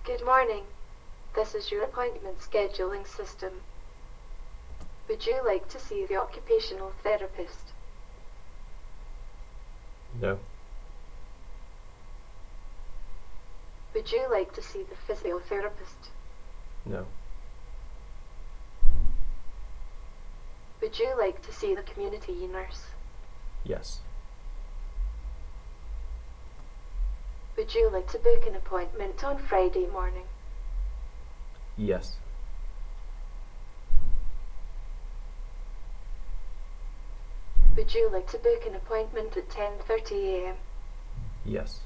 Good morning. This is your appointment scheduling system. Would you like to see the occupational therapist? No. Would you like to see the physiotherapist? No. Would you like to see the community nurse? Yes. Would you like to book an appointment on Friday morning? Yes. Would you like to book an appointment at 10:30 a.m.? Yes.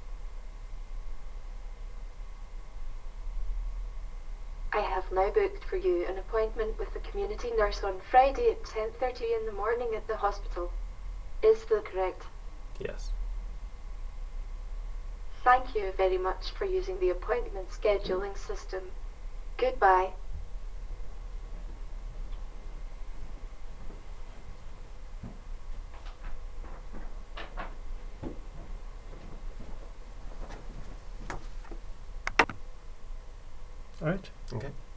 I have now booked for you an appointment with the community nurse on Friday at 10:30 in the morning at the hospital. Is that correct? Yes. Thank you very much for using the appointment scheduling system. Goodbye. All right. Okay.